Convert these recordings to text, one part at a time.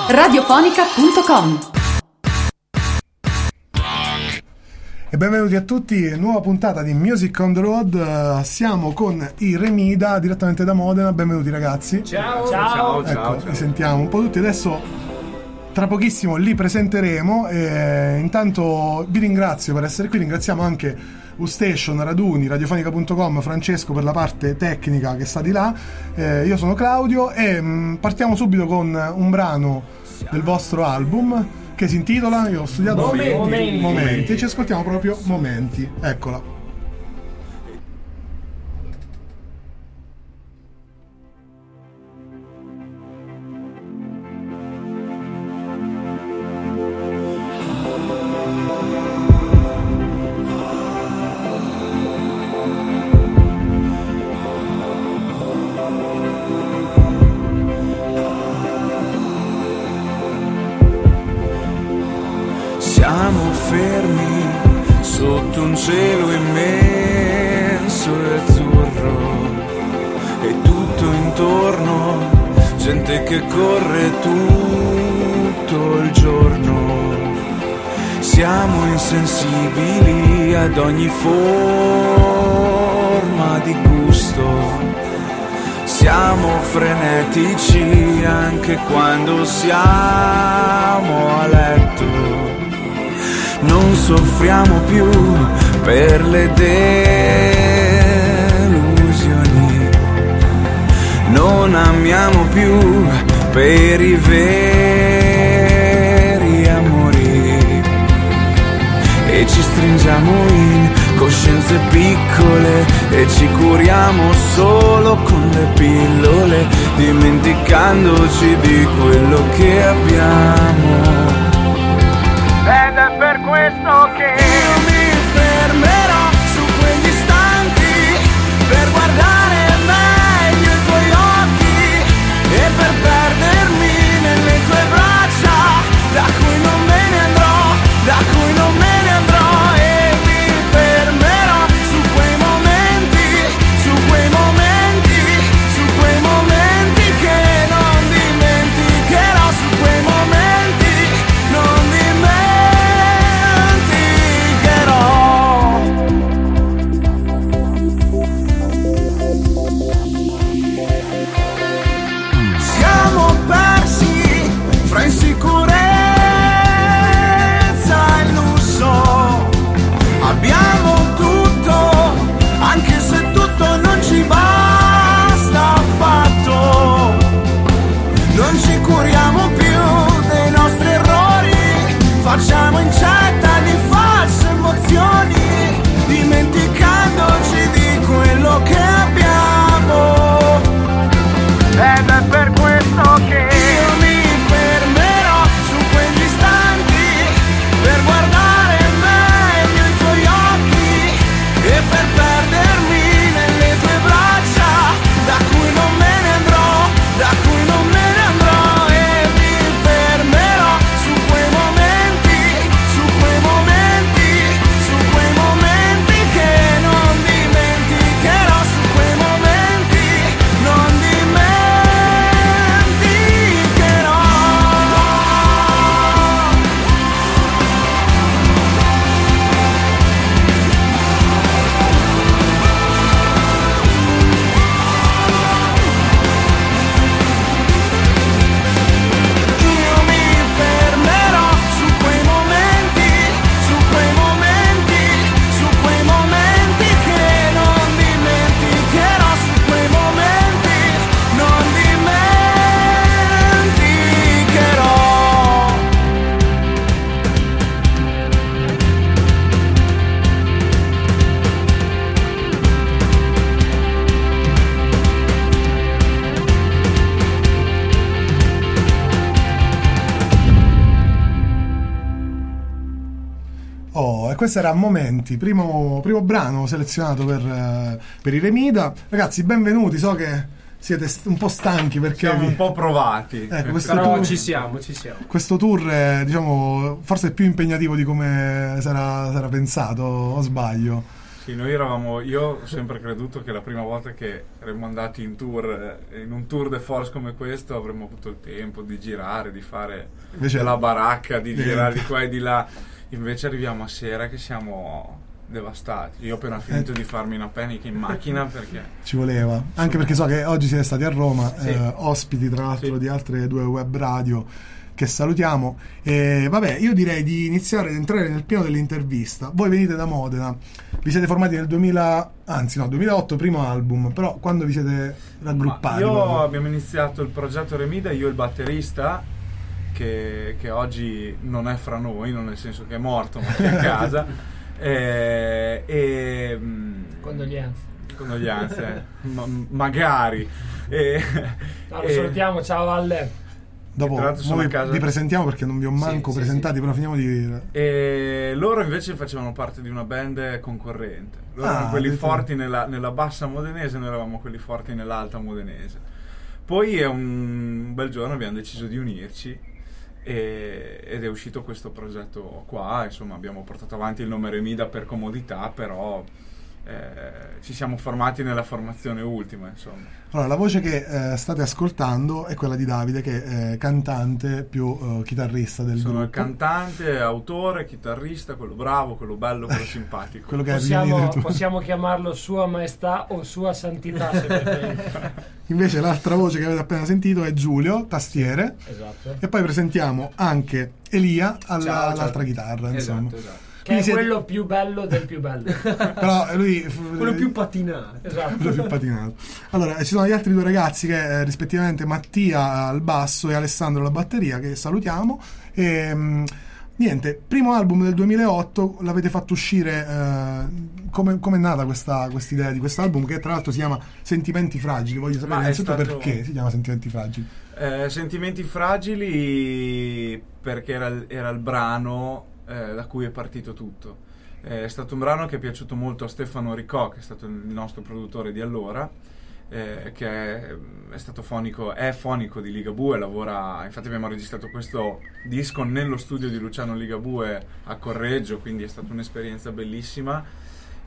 radiofonica.com. E benvenuti a tutti, nuova puntata di Music on the Road. Siamo con i Remida direttamente da Modena. Benvenuti ragazzi. Ciao. Ecco, li sentiamo un po' tutti. Adesso tra pochissimo li presenteremo. Intanto vi ringrazio per essere qui. Ringraziamo anche U-Station, Raduni, radiofonica.com, Francesco per la parte tecnica che sta di là. Io sono Claudio e partiamo subito con un brano del vostro album che si intitola, io ho studiato Momenti, e ci ascoltiamo proprio Momenti. Eccola. Siamo fermi sotto un cielo immenso e azzurro, e tutto intorno gente che corre tutto il giorno. Siamo insensibili ad ogni forma di gusto. Siamo frenetici anche quando siamo a letto. Non soffriamo più per le delusioni, non amiamo più per i veri amori, e ci stringiamo in coscienze piccole e ci curiamo solo con le pillole, dimenticandoci di quello che abbiamo. Ed è per questo che io mi fermerò su quegli istanti per guardare meglio i tuoi occhi e per perdermi nelle tue braccia, da cui non me ne andrò, da cui non me ne andrò. E mi fermerò su quei momenti, su quei momenti, su quei momenti che non dimenticherò, su quei momenti non siamo persi fra insicurezza e lusso. Abbiamo tutto, anche se tutto non ci basta affatto. Non ci curiamo più dei nostri errori, facciamo incetta di false emozioni, dimenticandoci di quello che abbiamo. Ed è per questo che io mi fermerò su quegli istanti per guardare meglio i tuoi occhi e per perdermi nelle tue braccia, da cui non me ne andrò, da cui non me ne andrò. E mi fermerò su quei momenti, su quei momenti, su quei momenti che non dimenticherò, su quei momenti non dimenticherò. Io mi fermerò su quei momenti, su quei momenti, su quei momenti che non dimenticherò, su quei momenti non dimenticherò. Oh, e questo era Momenti, primo brano selezionato per i Remida. Ragazzi, benvenuti, so che siete un po' stanchi perché Siamo un po' provati. Ecco, Però ci siamo. questo tour è, diciamo, forse più impegnativo di come sarà pensato, o sbaglio? Sì, io ho sempre creduto che la prima volta che saremmo andati in tour, in un tour de force come questo, avremmo avuto il tempo di girare, di fare Invece la baracca, di girare di qua e di là. Invece arriviamo a sera che siamo devastati. Io ho appena finito di farmi una penica in macchina perché ci voleva, anche perché so che oggi siete stati a Roma, Sì. ospiti tra l'altro Sì. di altre 2 web radio che salutiamo. E vabbè, io direi di iniziare ad entrare nel pieno dell'intervista. Voi venite da Modena, vi siete formati nel 2008, primo album, però quando vi siete raggruppati? abbiamo iniziato il progetto Remida, io e il batterista che oggi non è fra noi, non nel senso che è morto ma che è a casa. Condoglianze, magari. Lo salutiamo, ciao Alle. Dopo tra l'altro sono noi a casa- vi presentiamo perché non vi ho manco Sì, presentati, però finiamo di... E loro invece facevano parte di una band concorrente. Loro erano quelli addirittura. forti nella bassa modenese, noi eravamo quelli forti nell'alta modenese. Poi un bel giorno abbiamo deciso di unirci ed è uscito questo progetto qua. Insomma, abbiamo portato avanti il nome Remida per comodità, però ci siamo formati nella formazione ultima, insomma. Allora, la voce che state ascoltando è quella di Davide, che è cantante più chitarrista del Sono il gruppo. cantante, autore, chitarrista, quello bravo, quello bello, quello simpatico. Quello che è il tuo. Possiamo chiamarlo Sua Maestà o Sua Santità se preferite. Invece l'altra voce che avete appena sentito è Giulio, tastiere. Esatto. E poi presentiamo anche Elia all'altra Ciao. chitarra, insomma. Esatto. Che è Quindi siete- quello più bello del più bello. Però lui Quello più patinato. Esatto. quello più patinato. Allora, ci sono gli altri 2 ragazzi che rispettivamente Mattia al basso e Alessandro alla batteria, che salutiamo. E niente, primo album del 2008, l'avete fatto uscire. Come è nata questa idea di questo album, che tra l'altro si chiama Sentimenti Fragili? Voglio sapere Ma è innanzitutto stato- perché si chiama Sentimenti Fragili. Sentimenti fragili perché era il brano da cui è partito tutto. È stato un brano che è piaciuto molto a Stefano Ricò, che è stato il nostro produttore di allora, che è stato è fonico di Ligabue, lavora, infatti abbiamo registrato questo disco nello studio di Luciano Ligabue a Correggio, quindi è stata un'esperienza bellissima.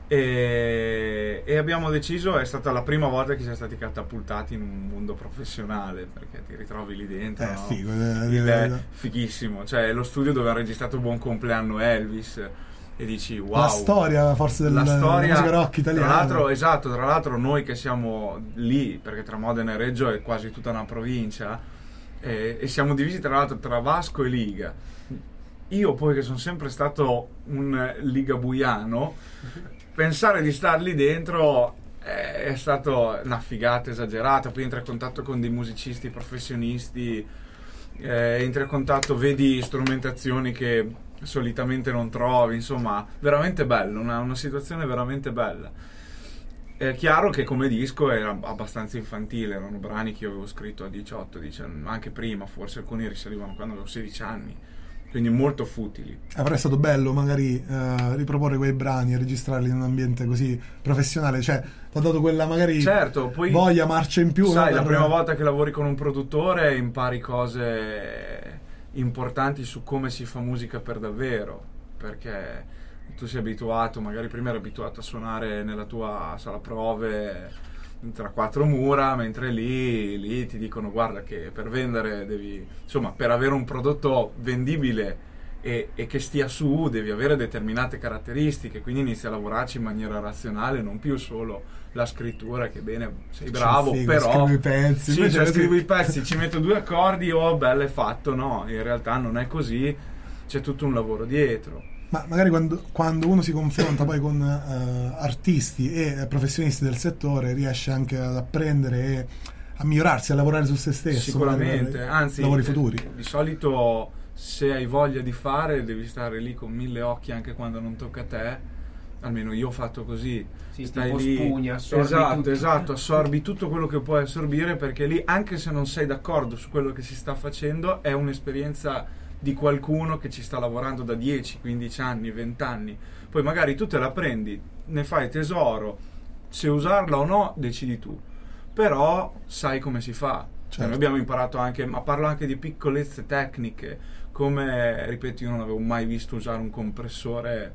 E abbiamo deciso, è stata la prima volta che siamo stati catapultati in un mondo professionale, perché ti ritrovi lì dentro, no? Figo, Fighissimo, cioè lo studio dove ha registrato Buon compleanno Elvis, e dici wow, la storia forse della musica rock italiana. tra l'altro noi che siamo lì, perché tra Modena e Reggio è quasi tutta una provincia, e siamo divisi tra l'altro tra Vasco e Liga. Io poi che sono sempre stato un ligabuiano, pensare di star lì dentro è stato una figata esagerata. Poi entri a contatto con dei musicisti professionisti, entri a contatto, vedi strumentazioni che solitamente non trovi, insomma veramente bello, una situazione veramente bella. È chiaro che come disco era abbastanza infantile, erano brani che io avevo scritto a 18, anche prima, forse alcuni risalivano quando avevo 16 anni, quindi molto futili. Avrebbe stato bello magari riproporre quei brani e registrarli in un ambiente così professionale, cioè ti ha dato quella magari Certo, poi voglia, marcia in più, sai, no? la prima volta che lavori con un produttore impari cose importanti su come si fa musica per davvero, perché tu sei abituato, magari prima eri abituato a suonare nella tua sala prove tra 4 mura, mentre lì ti dicono guarda che per vendere devi, insomma, per avere un prodotto vendibile e che stia su devi avere determinate caratteristiche, quindi inizi a lavorarci in maniera razionale, non più solo la scrittura, che bene, sei bravo, figo, però scrivo i pezzi, sì, invece cioè, così- scrivo i pezzi, ci metto 2 accordi, oh bello, è fatto. No, in realtà non è così, c'è tutto un lavoro dietro. Ma magari quando uno si confronta poi con artisti e professionisti del settore riesce anche ad apprendere e a migliorarsi, a lavorare su se stesso. Sicuramente, magari, anzi lavori futuri. di solito se hai voglia di fare devi stare lì con 1000 occhi anche quando non tocca a te, almeno io ho fatto così. Sì, Stai tipo lì, spugna, assorbi tutto. esatto, assorbi tutto quello che puoi assorbire, perché lì anche se non sei d'accordo su quello che si sta facendo è un'esperienza di qualcuno che ci sta lavorando da 10, 15 anni, 20 anni. Poi magari tu te la prendi, ne fai tesoro, se usarla o no decidi tu, però sai come si fa. Cioè, noi abbiamo imparato anche, ma parlo anche di piccolezze tecniche, come, ripeto, io non avevo mai visto usare un compressore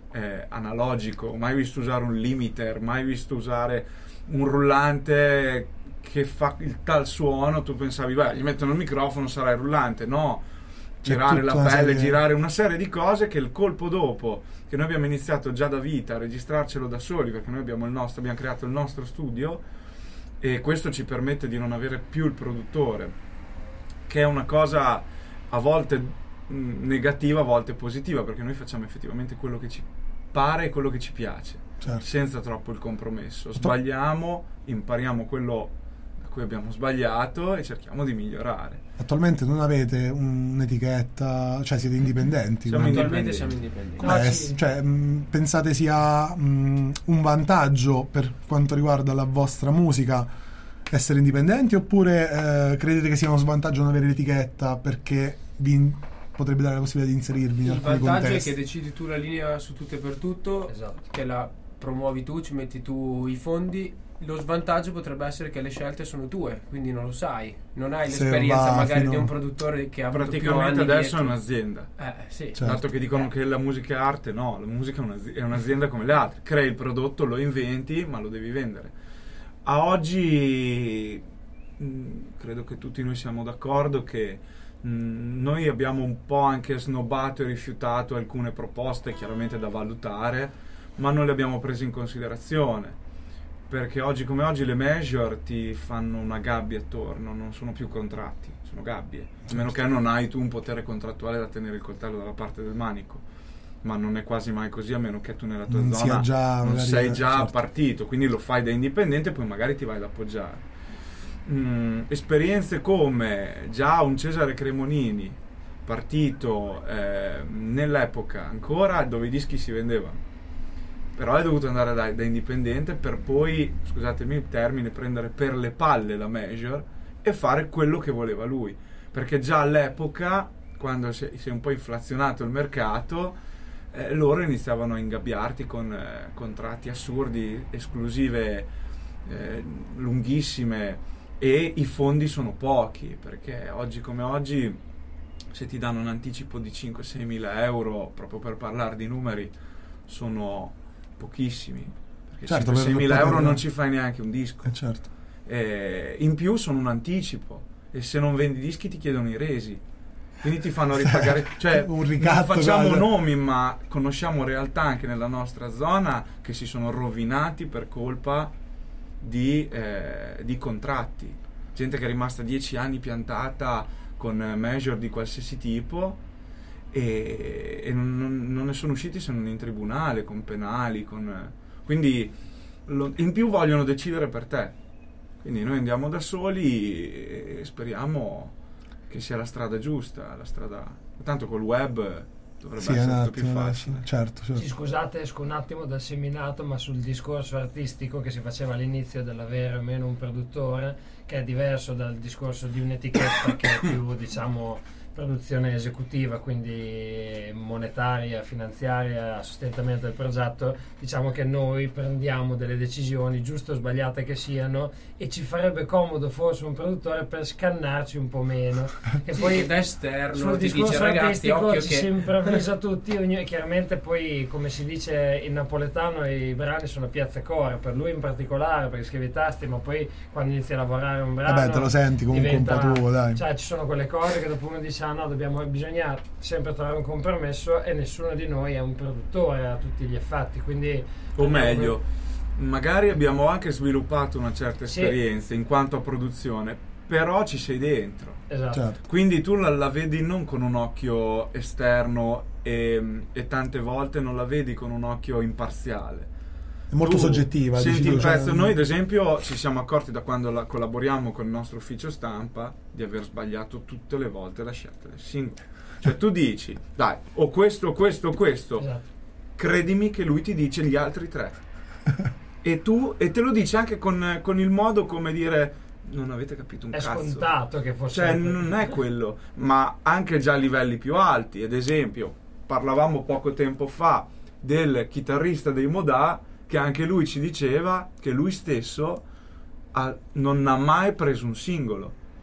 analogico, mai visto usare un limiter, mai visto usare un rullante che fa il tal suono. Tu pensavi, beh, gli mettono il microfono, sarà il rullante. No, girare la pelle, girare una serie di cose che il colpo dopo, che noi abbiamo iniziato già da vita a registrarcelo da soli, perché noi abbiamo creato il nostro studio, e questo ci permette di non avere più il produttore, che è una cosa a volte negativa, a volte positiva, perché noi facciamo effettivamente quello che ci pare e quello che ci piace, certo, senza troppo il compromesso. Sbagliamo, impariamo quello da cui abbiamo sbagliato e cerchiamo di migliorare. Attualmente non avete un'etichetta, cioè siete indipendenti? Attualmente siamo indipendenti. Cioè, pensate sia un vantaggio per quanto riguarda la vostra musica essere indipendenti, oppure credete che sia uno svantaggio non avere l'etichetta perché vi potrebbe dare la possibilità di inserirvi in alcuni contesti? Il vantaggio contesti? è che decidi tu la linea su tutto e per tutto, Esatto. che la promuovi tu, ci metti tu i fondi. Lo svantaggio potrebbe essere che le scelte sono tue, quindi non lo sai, non hai Se l'esperienza va magari fino- di un produttore che ha avuto più Praticamente anni adesso dietro. è un'azienda. Sì. Certo. Dato che dicono che la musica è arte, no, la musica è un'azienda come le altre. Crei il prodotto, lo inventi, ma lo devi vendere. A oggi credo che tutti noi siamo d'accordo che noi abbiamo un po' anche snobbato e rifiutato alcune proposte, chiaramente da valutare, ma non le abbiamo prese in considerazione, perché oggi come oggi le major ti fanno una gabbia attorno, non sono più contratti, sono gabbie, a meno che non hai tu un potere contrattuale da tenere il coltello dalla parte del manico, ma non è quasi mai così, a meno che tu nella tua Non zona sia già non magari- sei già certo. partito, quindi lo fai da indipendente e poi magari ti vai ad appoggiare. Esperienze come già un Cesare Cremonini partito nell'epoca ancora dove i dischi si vendevano, però è dovuto andare da indipendente per poi, scusatemi il termine, prendere per le palle la major e fare quello che voleva lui, perché già all'epoca, quando si è un po' inflazionato il mercato, loro iniziavano a ingabbiarti con contratti assurdi, esclusive lunghissime, e i fondi sono pochi, perché oggi come oggi se ti danno un anticipo di 5-6 mila euro, proprio per parlare di numeri, sono pochissimi, perché Certo, 5-6 mila per euro poter- non ci fai neanche un disco. Certo. In più sono un anticipo, e se non vendi dischi ti chiedono i resi, quindi ti fanno ripagare, cioè Un non ricatto, facciamo guarda. nomi, ma conosciamo realtà anche nella nostra zona che si sono rovinati per colpa di contratti, gente che è rimasta 10 anni piantata con major di qualsiasi tipo e non ne sono usciti se non in tribunale, con penali, quindi in più vogliono decidere per te, quindi noi andiamo da soli e speriamo che sia la strada giusta, tanto col web dovrebbe Sì, essere un tutto più attimo, facile. certo. Sì, scusate, esco un attimo dal seminato, ma sul discorso artistico che si faceva all'inizio dell'avere o meno un produttore, che è diverso dal discorso di un'etichetta che è più, diciamo, produzione esecutiva, quindi monetaria, finanziaria, sostentamento del progetto. Diciamo che noi prendiamo delle decisioni, giuste o sbagliate che siano, e ci farebbe comodo forse un produttore per scannarci un po' meno, che Sì, poi da esterno sul ti discorso dice ragazzi artistico occhio ci che si improvvisa tutti, chiaramente poi, come si dice in napoletano, i brani sono piazze core, per lui in particolare, perché scrive i tasti, ma poi quando inizi a lavorare un brano Vabbè, te lo senti comunque un po' tuo, dai. cioè ci sono quelle cose che dopo uno dice no, bisogna sempre trovare un compromesso, e nessuno di noi è un produttore a tutti gli effetti, quindi O meglio, magari abbiamo anche sviluppato una certa Sì. esperienza in quanto a produzione, però ci sei dentro. esatto. Certo. Quindi tu la vedi non con un occhio esterno e tante volte non la vedi con un occhio imparziale. È molto Tu soggettiva. Senti dici tu, il cioè, pezzo. Noi ad esempio ci siamo accorti da quando collaboriamo con il nostro ufficio stampa di aver sbagliato tutte le volte la scelta del singolo. Cioè tu dici, dai, o questo, questo, questo. Esatto. Credimi che lui ti dice gli altri tre. E te lo dice anche con il modo come dire, non avete capito un È cazzo. scontato che fosse, Cioè non è quello, ma anche già a livelli più alti. Ad esempio, parlavamo poco tempo fa del chitarrista dei Modà, che anche lui ci diceva che lui stesso non ha mai preso un singolo,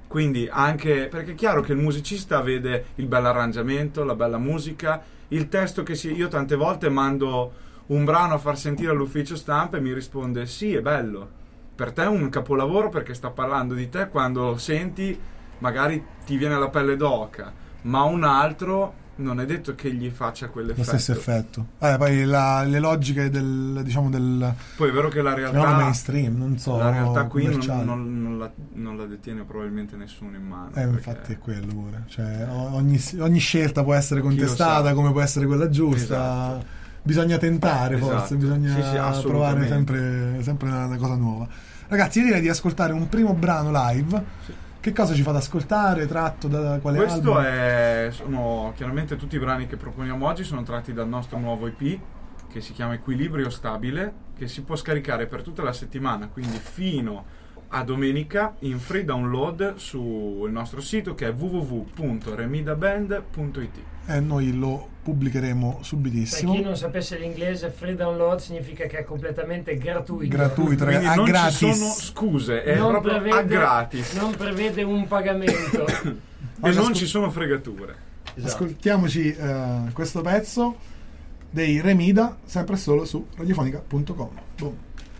Quindi anche perché è chiaro che il musicista vede il bel arrangiamento, la bella musica, il testo io tante volte mando un brano a far sentire all'ufficio stampa e mi risponde sì, è bello, per te è un capolavoro perché sta parlando di te, quando lo senti magari ti viene la pelle d'oca, ma un altro non è detto che gli faccia quell'effetto. Lo stesso effetto. Poi le logiche del poi è vero che la realtà mainstream, non so, la realtà qui non la detiene probabilmente nessuno in mano. Infatti è quello pure. Cioè, ogni scelta può essere contestata come può essere quella giusta. Esatto. Bisogna tentare, forse, bisogna provare sempre una cosa nuova. Ragazzi, io direi di ascoltare un primo brano live. Sì. Che cosa ci fate ascoltare? Tratto da quale album? Sono chiaramente tutti i brani che proponiamo oggi sono tratti dal nostro nuovo EP che si chiama Equilibrio Stabile, che si può scaricare per tutta la settimana, quindi fino a domenica in free download sul nostro sito che è www.remidaband.it. E noi lo pubblicheremo subitissimo. Per chi non sapesse l'inglese, free download significa che è completamente gratuito. Gratuito, quindi non gratis. Ci sono scuse, è proprio a gratis. Non prevede un pagamento. E non ci sono fregature. Esatto. Ascoltiamoci questo pezzo dei Remida, sempre solo su radiofonica.com. Boom.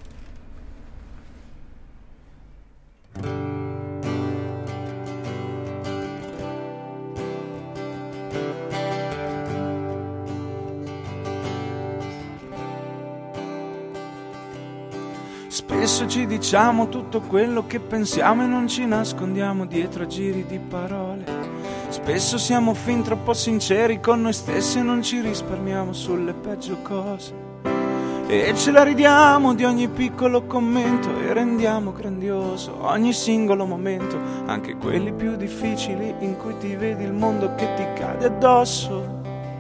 Spesso ci diciamo tutto quello che pensiamo e non ci nascondiamo dietro a giri di parole. Spesso siamo fin troppo sinceri con noi stessi e non ci risparmiamo sulle peggio cose. E ce la ridiamo di ogni piccolo commento e rendiamo grandioso ogni singolo momento, anche quelli più difficili in cui ti vedi il mondo che ti cade addosso.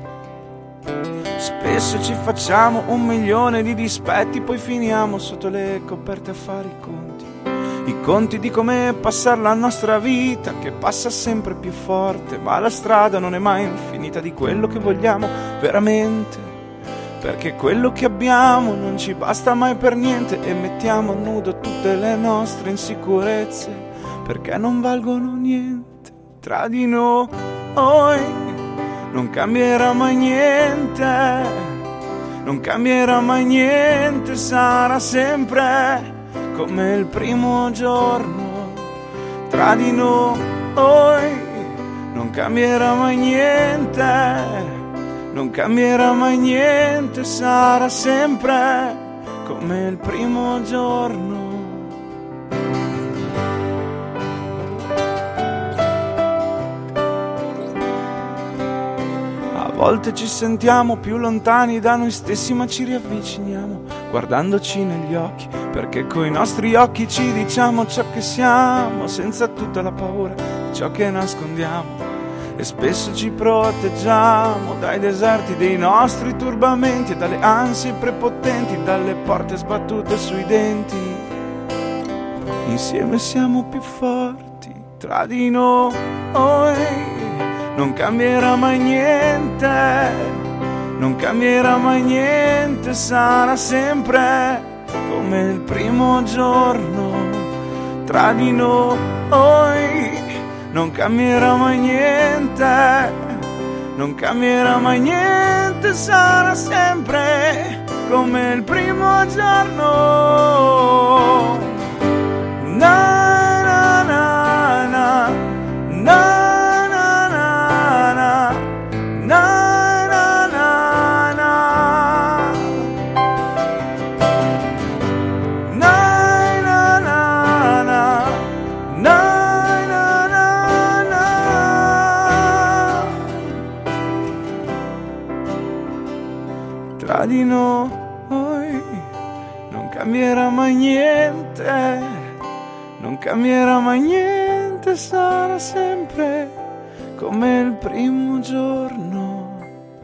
Spesso ci facciamo 1.000.000 di dispetti, poi finiamo sotto le coperte a fare i conti di come passare la nostra vita, che passa sempre più forte, ma la strada non è mai infinita di quello che vogliamo veramente, perché quello che abbiamo non ci basta mai per niente e mettiamo a nudo tutte le nostre insicurezze, perché non valgono niente tra di noi. Non cambierà mai niente, non cambierà mai niente, sarà sempre come il primo giorno tra di noi. Non cambierà mai niente, non cambierà mai niente, sarà sempre come il primo giorno. A volte ci sentiamo più lontani da noi stessi, ma ci riavviciniamo guardandoci negli occhi, perché coi nostri occhi ci diciamo ciò che siamo, senza tutta la paura di ciò che nascondiamo. E spesso ci proteggiamo dai deserti dei nostri turbamenti e dalle ansie prepotenti, dalle porte sbattute sui denti. Insieme siamo più forti tra di noi. Non cambierà mai niente, non cambierà mai niente, sarà sempre come il primo giorno tra di noi. Non cambierà mai niente, non cambierà mai niente, sarà sempre come il primo giorno. Na na na na na. Tra di noi non cambierà mai niente, non cambierà mai niente, sarà sempre come il primo giorno.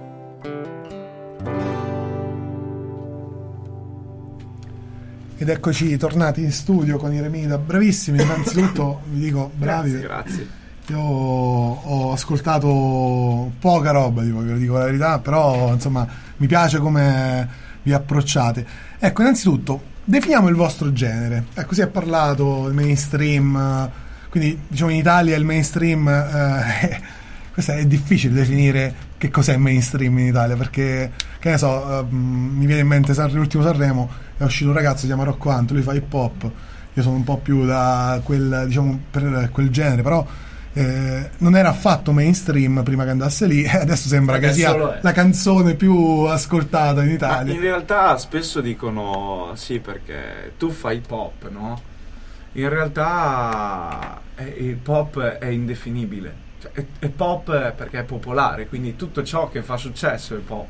Ed eccoci tornati in studio con i Remida, bravissimi, innanzitutto vi dico bravi. Grazie. Io ho ascoltato poca roba, vi dico la verità, però insomma mi piace come vi approcciate. Ecco, innanzitutto definiamo il vostro genere. Ecco, si è parlato del mainstream, Quindi diciamo in Italia il mainstream questo è difficile definire che cos'è mainstream in Italia, perché che ne so, mi viene in mente l'ultimo Sanremo, è uscito un ragazzo, si chiama Rocco Anto, lui fa hip hop, io sono un po' più da quel, diciamo, per quel genere, però non era affatto mainstream prima che andasse lì, adesso sembra che sia la canzone più ascoltata in Italia. Ma in realtà spesso dicono sì perché tu fai pop, no? In realtà il pop è indefinibile, cioè, è pop perché è popolare, quindi tutto ciò che fa successo è pop.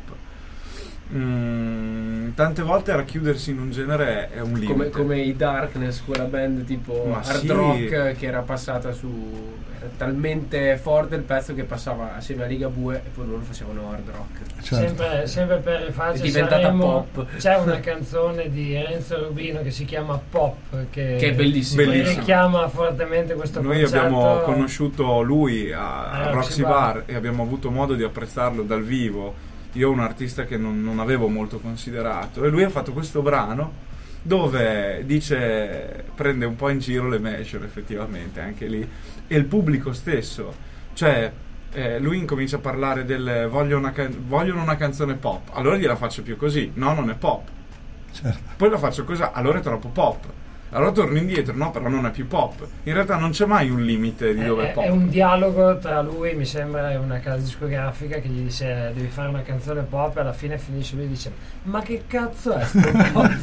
Tante volte racchiudersi in un genere è un limite, come i Darkness, quella band tipo hard rock che era passata su, era talmente forte il pezzo che passava assieme a Ligabue e poi loro facevano hard rock. Certo. Sempre per rifarci, è diventata pop. C'è una canzone di Renzo Rubino che si chiama Pop, che è bellissima, richiama fortemente questo Noi concetto. abbiamo conosciuto lui a Roxy Bar e abbiamo avuto modo di apprezzarlo dal vivo. Io un artista che non avevo molto considerato, e lui ha fatto questo brano dove dice, prende un po' in giro le major, effettivamente anche lì, e il pubblico stesso, cioè lui incomincia a parlare del vogliono una canzone pop, allora gliela faccio più così, no, non è pop, Certo. poi la faccio così, allora è troppo pop, allora torno indietro, no, però non è più pop. In realtà non c'è mai un limite di dove è pop. È un dialogo tra lui, mi sembra, e una casa discografica che gli dice devi fare una canzone pop, e alla fine finisce lui e dice ma che cazzo è sto pop?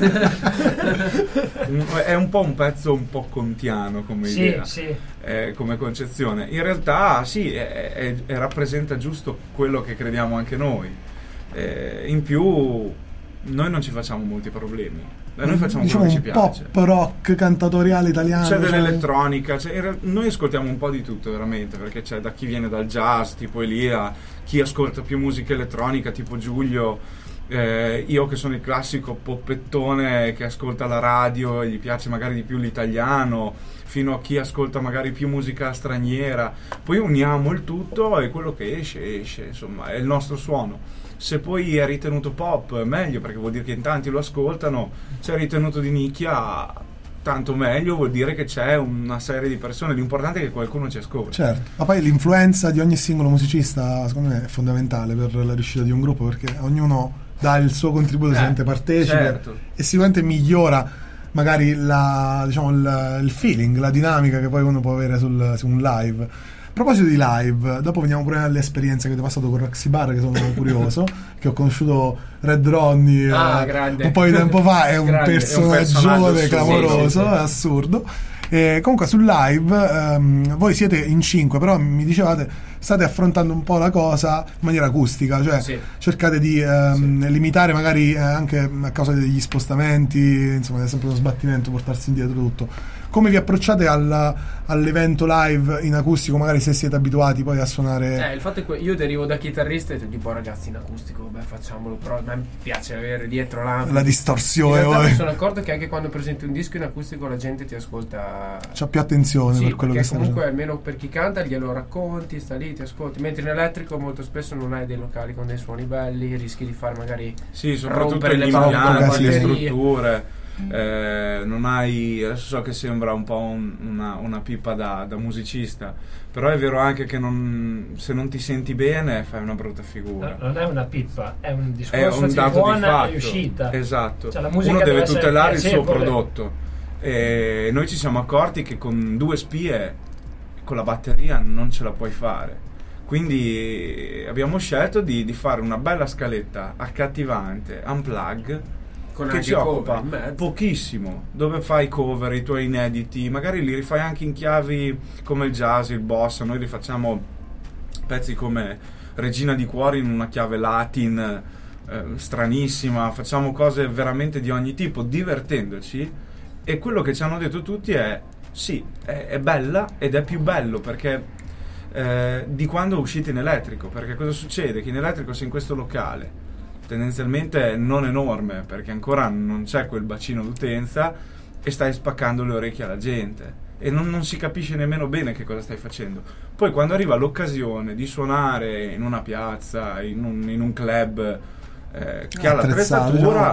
È un po' un pezzo un po' kantiano come idea, come concezione. In realtà sì, rappresenta giusto quello che crediamo anche noi. In più noi non ci facciamo molti problemi. Noi facciamo diciamo quello che ci piace. Pop rock cantatoriale italiano. C'è dell'elettronica, noi ascoltiamo un po' di tutto veramente, perché c'è da chi viene dal jazz, tipo Elia, chi ascolta più musica elettronica, tipo Giulio, io che sono il classico poppettone che ascolta la radio e gli piace magari di più l'italiano, fino a chi ascolta magari più musica straniera. Poi uniamo il tutto e quello che esce, insomma, è il nostro suono. Se poi è ritenuto pop, meglio, perché vuol dire che in tanti lo ascoltano. Se è ritenuto di nicchia, tanto meglio, vuol dire che c'è una serie di persone. L'importante è che qualcuno ci ascolti. Certo, ma poi l'influenza di ogni singolo musicista secondo me è fondamentale per la riuscita di un gruppo, perché ognuno dà il suo contributo, si sente partecipe, certo. E sicuramente migliora magari il feeling, la dinamica che poi uno può avere su un live. A proposito di live, dopo veniamo pure alle esperienze che avete passato con Roxy Bar, che sono curioso, che ho conosciuto Red Ronnie un po' di tempo fa, è un personaggio clamoroso, è assurdo. Comunque sul live voi siete in 5, però mi dicevate state affrontando un po' la cosa in maniera acustica, cioè cercate di limitare magari anche a causa degli spostamenti, insomma è sempre uno sbattimento portarsi indietro tutto. Come vi approcciate all'evento live in acustico, magari se siete abituati poi a suonare? Il fatto è che io derivo da chitarrista e tipo ragazzi in acustico, facciamolo, però a me piace avere dietro la distorsione. In realtà mi sono accorto che anche quando presenti un disco in acustico la gente ti ascolta, c'ha più attenzione per quello che sta comunque almeno per chi canta glielo racconti, sta lì, ti ascolti, mentre in elettrico molto spesso non hai dei locali con dei suoni belli, rischi di fare magari soprattutto rompere gli le impianti, le batterie. strutture. Non hai, adesso so che sembra un po' una pipa da musicista, però è vero anche che se non ti senti bene fai una brutta figura. No, non è una pippa, è un discorso di dato di fatto. riuscita. Esatto, cioè, la musica uno deve tutelare il suo piacevole. prodotto, e noi ci siamo accorti che con 2 spie con la batteria non ce la puoi fare, quindi abbiamo scelto di fare una bella scaletta accattivante, unplug, che ci occupa pochissimo, dove fai cover, i tuoi inediti, magari li rifai anche in chiavi come il jazz, il bossa. Noi rifacciamo pezzi come Regina di Cuori in una chiave latin stranissima, facciamo cose veramente di ogni tipo, divertendoci, e quello che ci hanno detto tutti è sì, è bella, ed è più bello perché di quando uscite in elettrico, perché cosa succede? Che in elettrico sei in questo locale tendenzialmente non enorme, perché ancora non c'è quel bacino d'utenza, e stai spaccando le orecchie alla gente e non si capisce nemmeno bene che cosa stai facendo. Poi quando arriva l'occasione di suonare in una piazza, in un club che ha l'attrezzatura,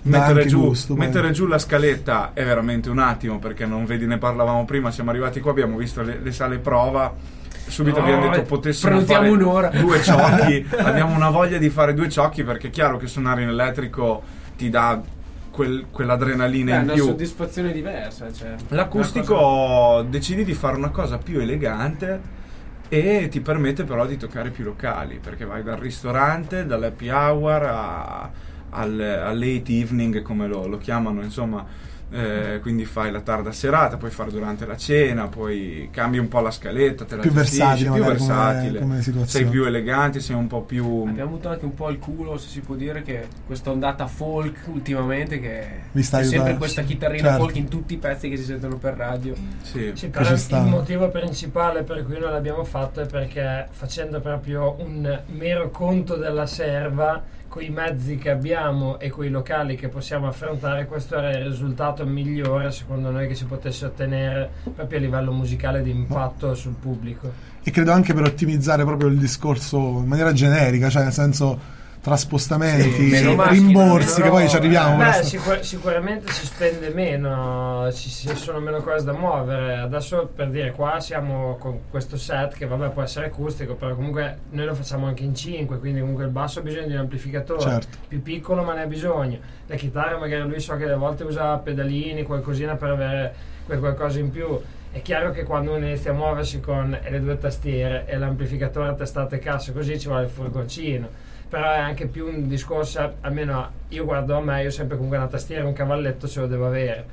mettere giù, gusto, mettere giù la scaletta è veramente un attimo, perché non vedi, ne parlavamo prima, siamo arrivati qua, abbiamo visto le sale prova, subito abbiamo detto potessimo fare un'ora. 2 ciocchi, abbiamo una voglia di fare 2 ciocchi, perché è chiaro che suonare in elettrico ti dà quell'adrenalina in una più. soddisfazione diversa, cioè. L'acustico decidi di fare una cosa più elegante e ti permette però di toccare più locali, perché vai dal ristorante, dall'happy hour al late evening, come lo chiamano, insomma. Quindi fai la tarda serata, puoi fare durante la cena, poi cambi un po' la scaletta, te la più gestisci, versatile, più magari, versatile, come sei situazione. più elegante, sei un po' più... Abbiamo avuto anche un po' il culo, se si può dire, che questa ondata folk ultimamente, che Vi sta è sempre aiutando. questa chitarrina Certo. folk in tutti i pezzi che si sentono per radio. Sì. Sì, Che però ci il sta. motivo principale per cui non l'abbiamo fatto è perché, facendo proprio un mero conto della serva, con i mezzi che abbiamo e con i locali che possiamo affrontare, questo era il risultato migliore secondo noi che si potesse ottenere proprio a livello musicale di impatto sul pubblico. E credo anche per ottimizzare proprio il discorso in maniera generica, cioè nel senso tra spostamenti, Sì, meno macchine, rimborsi, meno che poi roba. ci arriviamo. Beh, sicuramente si spende meno, ci sono meno cose da muovere. Adesso, per dire, qua siamo con questo set che vabbè può essere acustico, però comunque noi lo facciamo anche in 5, quindi comunque il basso ha bisogno di un amplificatore, Certo. più piccolo ma ne ha bisogno. La chitarra magari lui so che a volte usa pedalini, qualcosina per avere quel qualcosa in più. È chiaro che quando uno inizia a muoversi con le 2 tastiere e l'amplificatore a testata e cassa, così ci vuole il furgoncino. Però è anche più un discorso, almeno io guardo a me, io sempre comunque una tastiera, un cavalletto ce lo devo avere,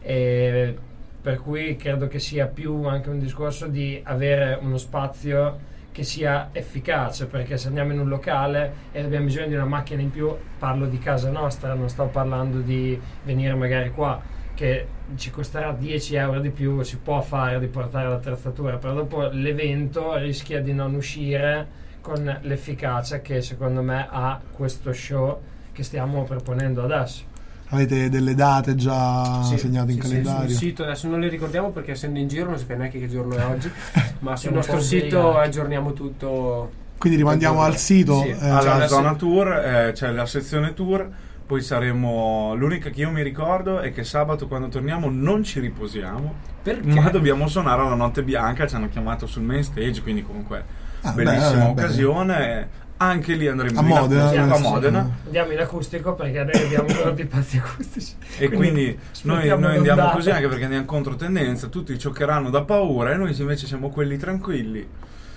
e per cui credo che sia più anche un discorso di avere uno spazio che sia efficace, perché se andiamo in un locale e abbiamo bisogno di una macchina in più, parlo di casa nostra, non sto parlando di venire magari qua, che ci costerà 10 euro di più, si può fare di portare l'attrezzatura, però dopo l'evento rischia di non uscire con l'efficacia che secondo me ha questo show che stiamo proponendo adesso. Avete delle date già segnate in Sì, calendario? sul sito adesso non le ricordiamo perché essendo in giro non sappiamo neanche che giorno è oggi, ma sul Siamo nostro un po' sito obbligati. aggiorniamo tutto. Quindi rimandiamo al sito. Sì. Alla la zona tour c'è la sezione tour, poi saremo, l'unica che io mi ricordo è che sabato quando torniamo non ci riposiamo, Perché? ma dobbiamo suonare alla Notte Bianca, ci hanno chiamato sul main stage, quindi comunque Ah, bellissima beh, occasione. Anche lì andremo A Modena, a Modena. Andiamo in acustico perché noi abbiamo loro i pezzi acustici. E quindi noi sfruttiamo andiamo l'ondata. così anche perché andiamo in controtendenza, tutti cioccheranno da paura e noi invece siamo quelli tranquilli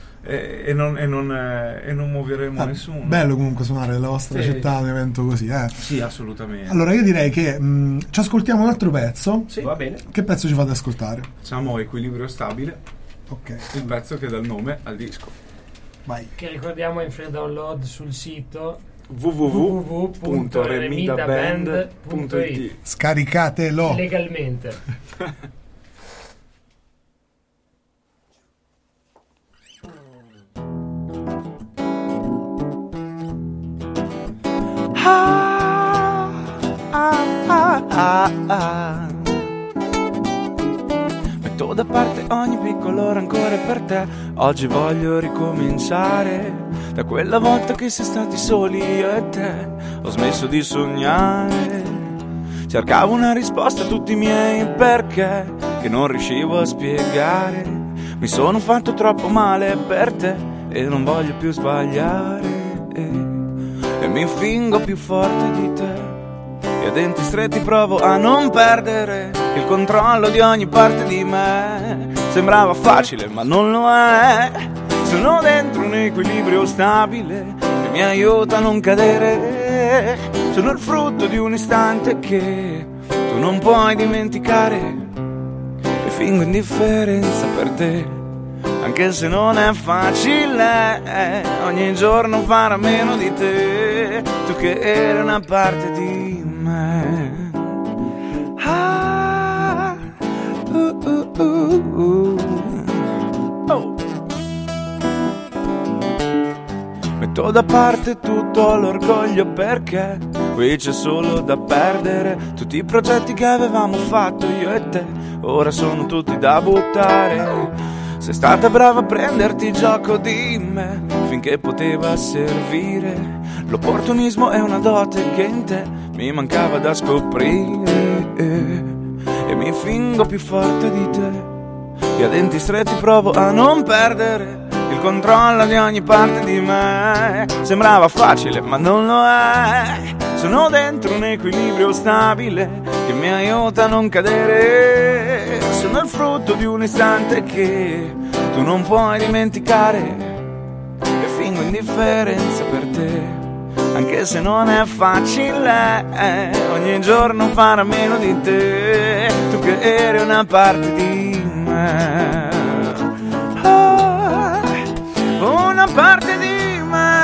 e non muoveremo nessuno. Bello comunque suonare nella vostra Sì. città un evento così, eh. Sì, assolutamente. Allora io direi che ci ascoltiamo un altro pezzo. Sì. Va bene. Che pezzo ci fate ascoltare? Facciamo Equilibrio Stabile, Ok, il pezzo che dà il nome al disco. vai. Che ricordiamo in free download sul sito www.remidaband.it. Scaricatelo. legalmente. Metto da parte ogni piccolo rancore per te. Oggi voglio ricominciare da quella volta che sei stati soli io e te. Ho smesso di sognare, cercavo una risposta a tutti i miei perché che non riuscivo a spiegare. Mi sono fatto troppo male per te e non voglio più sbagliare, e mi fingo più forte di te e a denti stretti provo a non perdere il controllo di ogni parte di me. Sembrava facile ma non lo è. Sono dentro un equilibrio stabile che mi aiuta a non cadere. Sono il frutto di un istante che tu non puoi dimenticare e fingo indifferenza per te, anche se non è facile ogni giorno fare a meno di te, tu che eri una parte di me. Ah, Oh. Metto da parte tutto l'orgoglio perché qui c'è solo da perdere. Tutti i progetti che avevamo fatto io e te ora sono tutti da buttare. Sei stata brava a prenderti gioco di me finché poteva servire. L'opportunismo è una dote che in te mi mancava da scoprire, e mi fingo più forte di te, e a denti stretti provo a non perdere il controllo di ogni parte di me. Sembrava facile ma non lo è, sono dentro un equilibrio stabile che mi aiuta a non cadere. Sono il frutto di un istante che tu non puoi dimenticare, e fingo indifferenza per te, anche se non è facile ogni giorno fare a meno di te, tu che eri una parte di me. Una parte di me.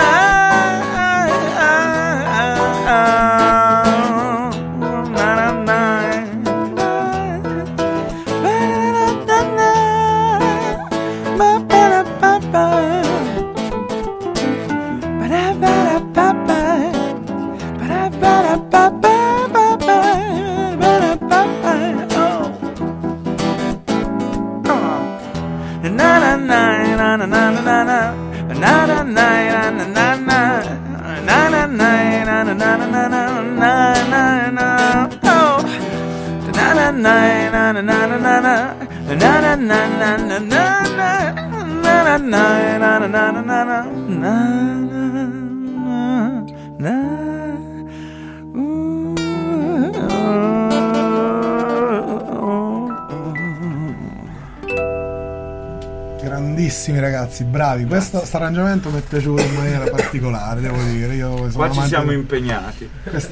Grandissimi ragazzi, bravi. Questo arrangiamento mi è piaciuto in maniera particolare, devo dire. Io qua ci siamo impegnati.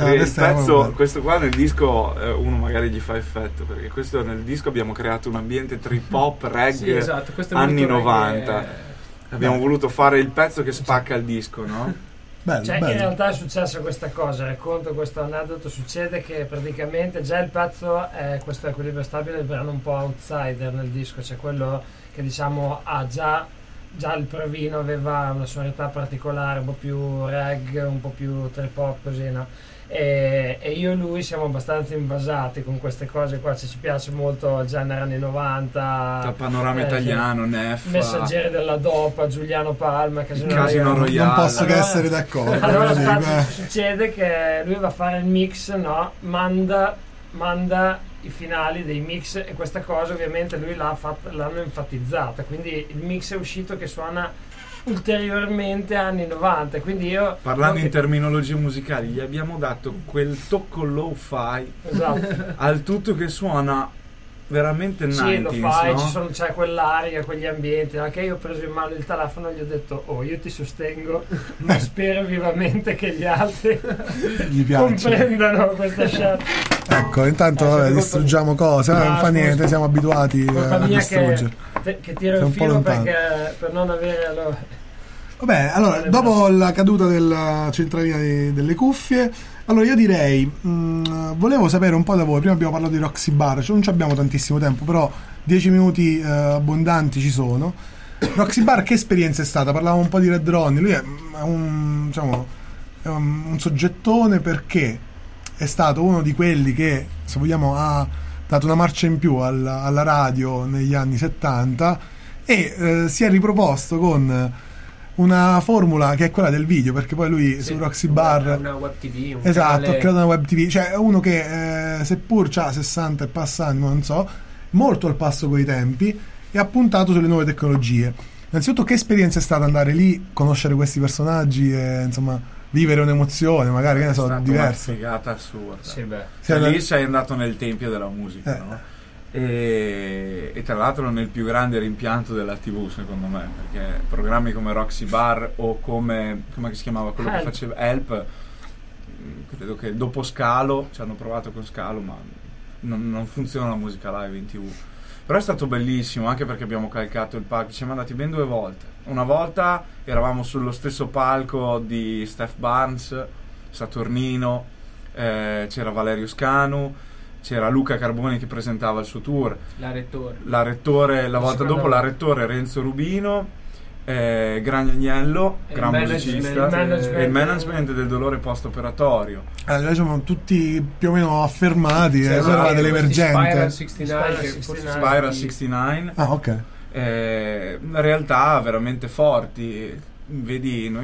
Questo qua nel disco uno magari gli fa effetto, perché questo nel disco abbiamo creato un ambiente trip hop reggae, sì, esatto, anni 90. Abbiamo voluto fare il pezzo che spacca il disco, no? Bello, cioè, bello. In realtà è successa questa cosa, racconto questo aneddoto. Succede che praticamente già il pezzo è questo equilibrio stabile, il brano un po' outsider nel disco, c'è quello che diciamo ha già il provino aveva una sonorità particolare, un po' più reggae, un po' più trip hop, così, no? E io e lui siamo abbastanza invasati con queste cose qua, ci piace molto il genere anni 90, il panorama italiano, Neff, Messaggeri della Dopa, Giuliano Palma, Casino Royale. Non posso che essere d'accordo. Allora succede che lui va a fare il mix, no? Manda i finali dei mix, e questa cosa ovviamente lui l'hanno enfatizzata, quindi il mix è uscito che suona ulteriormente anni 90, quindi io, parlando in terminologie musicali, gli abbiamo dato quel tocco lo-fi, esatto, al tutto che suona veramente 90s, sì, lo fai, no? c'è quell'aria, quegli ambienti. Anche io ho preso in mano il telefono e gli ho detto: oh, io ti sostengo, ma spero vivamente che gli altri comprendano questa scelta. Ecco, intanto distruggiamo cose, non fa niente, siamo abituati a distruggere. Che tiro il filo perché per non avere Vabbè, allora, dopo la caduta della centralina delle cuffie, allora io direi, volevo sapere un po' da voi. Prima abbiamo parlato di Roxy Bar, cioè non abbiamo tantissimo tempo, però 10 minuti abbondanti ci sono. Roxy Bar, che esperienza è stata? Parlavamo un po' di Red Ronnie, lui è un soggettone, perché è stato uno di quelli che, se vogliamo, ha dato una marcia in più alla radio negli anni 70 e si è riproposto con una formula che è quella del video, perché poi lui su Roxy Bar una web TV, esatto, ha creato una web TV, cioè uno che seppur c'ha 60 e passa anni, non so, molto al passo coi tempi, e ha puntato sulle nuove tecnologie. Innanzitutto, che esperienza è stata andare lì, conoscere questi personaggi e insomma vivere un'emozione magari, che ne so, diversa. È una figata assurda. Sì, beh. Lì sei andato nel tempio della musica, no? E tra l'altro nel più grande rimpianto della TV, secondo me, perché programmi come Roxy Bar o come si chiamava quello che faceva Help, credo che dopo Scalo, ci hanno provato con Scalo, ma non funziona la musica live in TV. Però è stato bellissimo, anche perché abbiamo calcato il palco, ci siamo andati ben 2 volte. Una volta eravamo sullo stesso palco di Steph Barnes, Saturnino, c'era Valerio Scanu, c'era Luca Carboni che presentava il suo tour, la Rettore, la volta dopo la Rettore, Renzo Rubino, Gran Agnello, gran musicista, e il management del dolore post-operatorio. Allora, diciamo, tutti più o meno affermati, era dell'emergente. Spiral 69. Ah, ok. Realtà veramente forti. Vedi, noi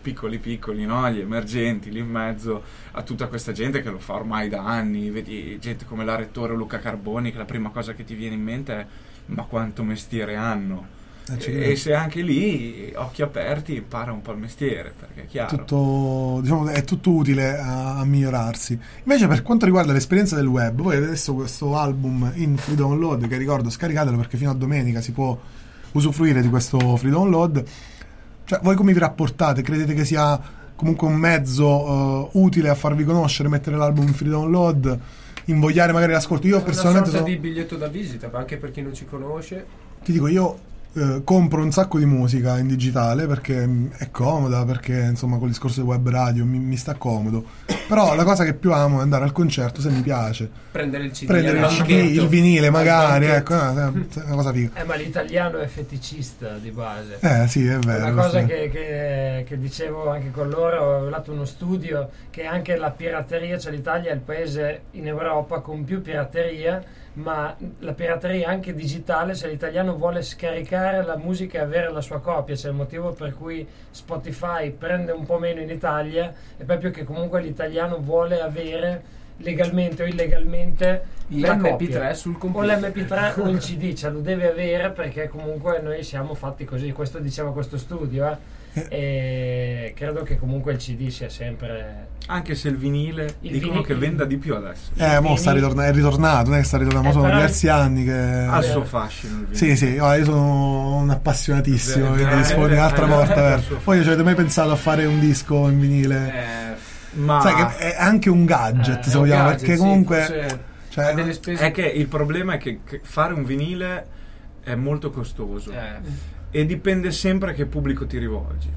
piccoli, no? Gli emergenti lì in mezzo a tutta questa gente che lo fa ormai da anni. Vedi gente come la Rettore o Luca Carboni, che la prima cosa che ti viene in mente è: ma quanto mestiere hanno? E se anche lì, occhi aperti, impara un po' il mestiere, perché è chiaro. Tutto, diciamo, è tutto utile a migliorarsi. Invece, per quanto riguarda l'esperienza del web, voi avete adesso questo album in free download, che ricordo, scaricatelo perché fino a domenica si può usufruire di questo free download. Cioè, voi come vi rapportate? Credete che sia comunque un mezzo utile a farvi conoscere, mettere l'album in free download, invogliare magari l'ascolto? Io personalmente una sorta di biglietto da visita, ma anche per chi non ci conosce. Ti dico, io compro un sacco di musica in digitale perché è comoda, perché insomma col discorso di web radio mi sta comodo. Però la cosa che più amo è andare al concerto se mi piace, prendere il CD, il vinile magari, ecco, è una cosa figa. Ma l'italiano è feticista di base. Sì, è vero. Una cosa che dicevo anche con loro, ho letto uno studio che anche la pirateria, cioè l'Italia è il paese in Europa con più pirateria, ma la pirateria anche digitale, se l'italiano vuole scaricare la musica e avere la sua copia, c'è il motivo per cui Spotify prende un po' meno in Italia, è proprio che comunque l'italiano vuole avere legalmente o illegalmente l'MP3 sul computer, o l'MP3 o il CD, cioè lo deve avere, perché comunque noi siamo fatti così, questo diceva questo studio, e credo che comunque il CD sia sempre, anche se il vinile dicono che venda di più adesso. Mo sta è ritornato, non è che sta ritornando, sono diversi anni che ha il suo fascino il vinile. Sì, io sono un appassionatissimo, quindi sfondi un'altra volta. Poi ci avete mai pensato a fare un disco in vinile? Ma sai che è anche un gadget, se vogliamo, gadget, perché comunque cioè, delle spese. È che il problema è che fare un vinile è molto costoso. E dipende sempre a che pubblico ti rivolgi.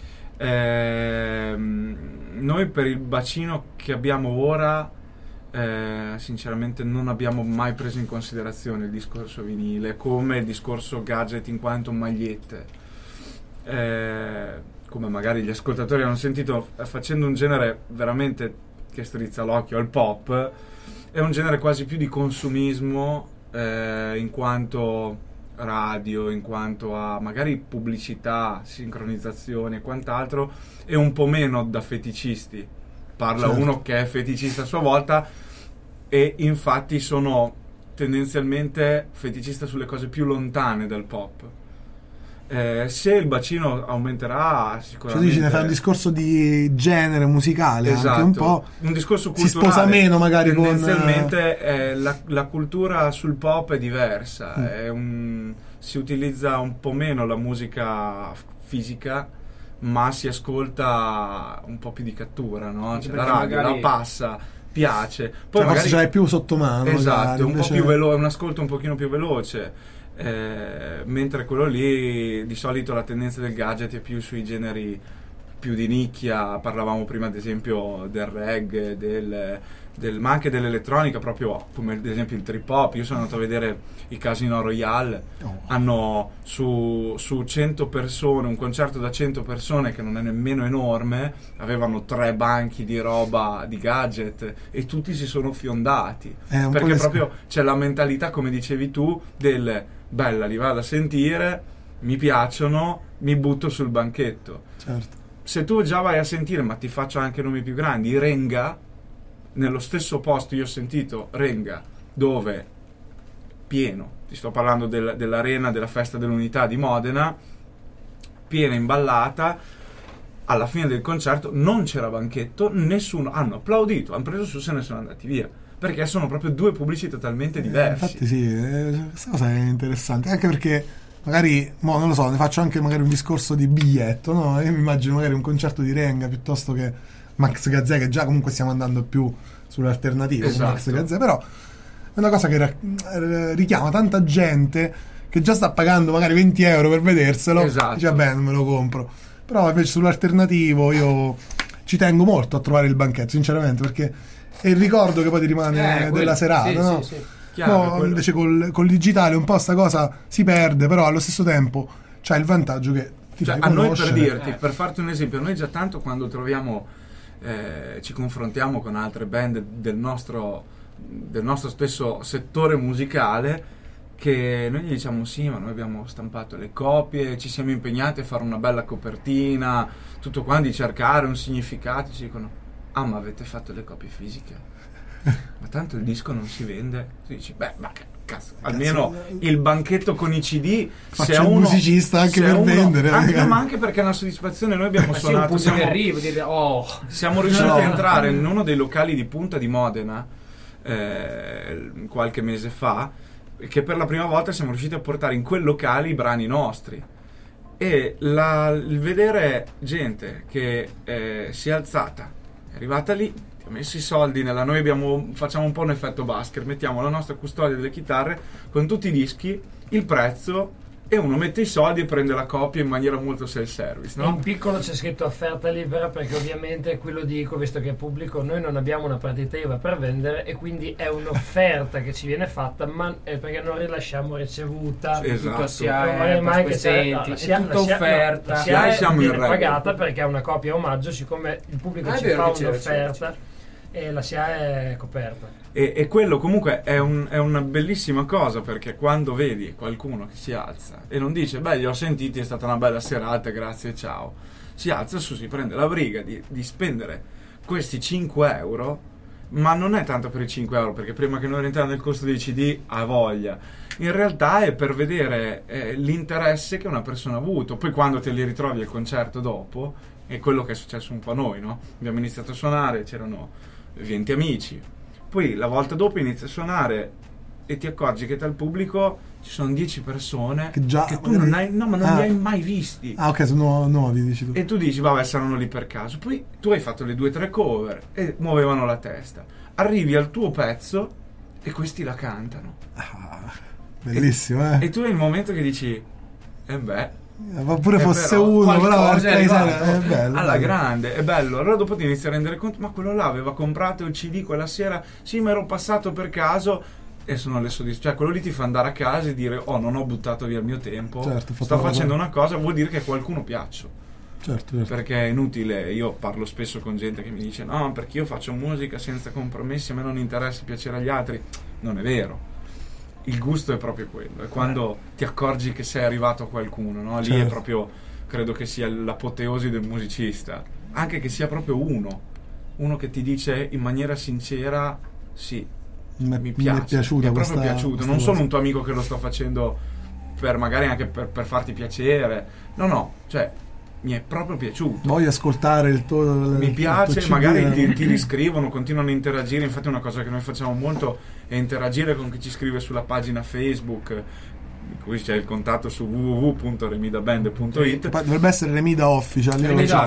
Noi per il bacino che abbiamo ora, sinceramente non abbiamo mai preso in considerazione il discorso vinile come il discorso gadget in quanto magliette. Come magari gli ascoltatori hanno sentito, facendo un genere veramente che strizza l'occhio al pop, è un genere quasi più di consumismo, in quanto radio, in quanto a magari pubblicità, sincronizzazione e quant'altro, e un po' meno da feticisti. Parla uno che è feticista a sua volta, e infatti sono tendenzialmente feticista sulle cose più lontane dal pop. Se il bacino aumenterà, sicuramente. Cioè, dici, ne fai un discorso di genere musicale, esatto, anche un po'. Un discorso culturale. Si sposa meno magari tendenzialmente la cultura sul pop è diversa. Si utilizza un po' meno la musica fisica, ma si ascolta un po' più di cattura, no? Cioè, la radio la passa, piace. Poi cioè, magari ce l'hai più sotto mano. Esatto, magari, un invece... po' più un ascolto un pochino più veloce. Mentre quello lì, di solito la tendenza del gadget è più sui generi più di nicchia. Parlavamo prima ad esempio del reggae, ma anche dell'elettronica, proprio come ad esempio il trip hop. Io sono andato a vedere i Casino Royale, hanno su 100 persone, un concerto da 100 persone che non è nemmeno enorme, avevano 3 banchi di roba, di gadget, e tutti si sono fiondati, perché proprio c'è la mentalità, come dicevi tu, del bella, li vado a sentire, mi piacciono, mi butto sul banchetto. Certo. Se tu già vai a sentire, ma ti faccio anche nomi più grandi, Renga, nello stesso posto io ho sentito Renga, dove pieno, ti sto parlando dell'arena della festa dell'unità di Modena, piena, imballata. Alla fine del concerto non c'era banchetto, nessuno, hanno applaudito, hanno preso su, se ne sono andati via, perché sono proprio 2 pubblici totalmente diversi. Infatti sì, questa cosa è interessante, anche perché magari, non lo so, ne faccio anche magari un discorso di biglietto, no? Io mi immagino magari un concerto di Renga piuttosto che Max Gazzè, che già comunque stiamo andando più sull'alternativa, esatto, con Max Gazzè, però è una cosa che richiama tanta gente che già sta pagando magari 20 euro per vederselo, esatto, dice vabbè, non me lo compro. Però invece sull'alternativo io ci tengo molto a trovare il banchetto, sinceramente, perché è il ricordo che poi ti rimane della serata, sì, no? Sì. Chiaro, invece col digitale un po' sta cosa si perde, però allo stesso tempo c'ha il vantaggio che ti fai conoscere. A noi, per dirti, per farti un esempio, noi già tanto quando troviamo, ci confrontiamo con altre band del nostro stesso settore musicale, che noi gli diciamo sì, ma noi abbiamo stampato le copie, ci siamo impegnati a fare una bella copertina, tutto qua, di cercare un significato. Ci dicono: ah, ma avete fatto le copie fisiche? Ma tanto il disco non si vende. Tu dici: beh, ma cazzo, almeno il banchetto con i CD, faccio il musicista anche per vendere, ma anche perché è una soddisfazione. Noi abbiamo suonato, siamo riusciti a entrare in uno dei locali di punta di Modena qualche mese fa, che per la prima volta siamo riusciti a portare in quel locale i brani nostri, e il vedere gente che si è alzata, è arrivata lì, ha messo i soldi noi facciamo un po' un effetto basket, mettiamo la nostra custodia delle chitarre con tutti i dischi, il prezzo, e uno mette i soldi e prende la copia in maniera molto self-service, no? In piccolo c'è scritto offerta libera, perché ovviamente qui lo dico, visto che è pubblico, noi non abbiamo una partita IVA per vendere, e quindi è un'offerta che ci viene fatta, ma perché non rilasciamo ricevuta. Esatto. È tutta offerta. La SIAE viene pagata perché è una copia omaggio, siccome il pubblico ci fa un'offerta e la SIAE è coperta. E quello comunque è una bellissima cosa, perché quando vedi qualcuno che si alza e non dice: beh, li ho sentiti, è stata una bella serata, grazie, ciao, si alza su, si prende la briga di spendere questi 5 euro, ma non è tanto per i 5 euro, perché prima che noi rientriamo nel costo dei CD ha voglia, in realtà è per vedere l'interesse che una persona ha avuto. Poi quando te li ritrovi al concerto dopo, è quello che è successo un po' a noi, no? Abbiamo iniziato a suonare, c'erano 20 amici, poi la volta dopo inizi a suonare e ti accorgi che dal pubblico ci sono 10 persone che tu non hai, non li hai mai visti. Ah, ok, sono nuovi, dici tu. E tu dici: vabbè, saranno lì per caso. Poi tu hai fatto le 2 o 3 cover e muovevano la testa. Arrivi al tuo pezzo e questi la cantano. Bellissimo, E tu hai il momento che dici: beh, ma pure fosse uno, però è bello, alla grande, è bello. Allora dopo ti inizi a rendere conto: ma quello là aveva comprato il CD quella sera, sì, ma ero passato per caso, e sono le soddisfazioni. Cioè, quello lì ti fa andare a casa e dire: oh, non ho buttato via il mio tempo, certo, sto facendo una cosa, vuol dire che a qualcuno piaccio. Certo. Perché è inutile. Io parlo spesso con gente che mi dice: no, perché io faccio musica senza compromessi, a me non interessa piacere agli altri. Non è vero. Il gusto è proprio quello, è quando ti accorgi che sei arrivato a qualcuno, no? Lì certo. È proprio, credo che sia l'apoteosi del musicista, anche che sia proprio uno che ti dice in maniera sincera: sì, mi piace, mi è proprio piaciuto, non sono un tuo amico che lo sto facendo per magari anche per farti piacere, no, cioè mi è proprio piaciuto, voglio ascoltare il tuo, mi piace, magari ti riscrivono, continuano a interagire. Infatti una cosa che noi facciamo molto è interagire con chi ci scrive sulla pagina Facebook, qui c'è il contatto su www.remidaband.it. Dovrebbe essere Remida Official.